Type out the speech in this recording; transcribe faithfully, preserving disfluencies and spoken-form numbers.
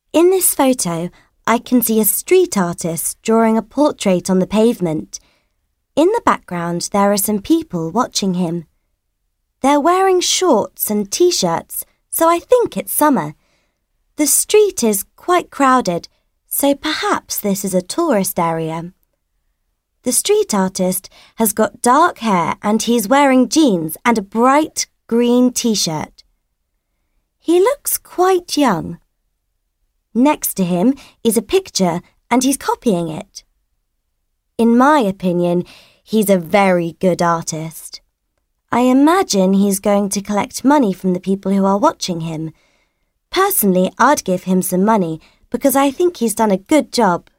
In this photo, I can see a street artist drawing a portrait on the pavement. In the background, there are some people watching him. They're wearing shorts and t-shirts, so I think it's summer. The street is quite crowded, so perhaps this is a tourist area. The street artist has got dark hair and he's wearing jeans and a bright green t-shirt. He looks quite young. Next to him is a picture and he's copying it. In my opinion, he's a very good artist. I imagine he's going to collect money from the people who are watching him. Personally, I'd give him some money because I think he's done a good job.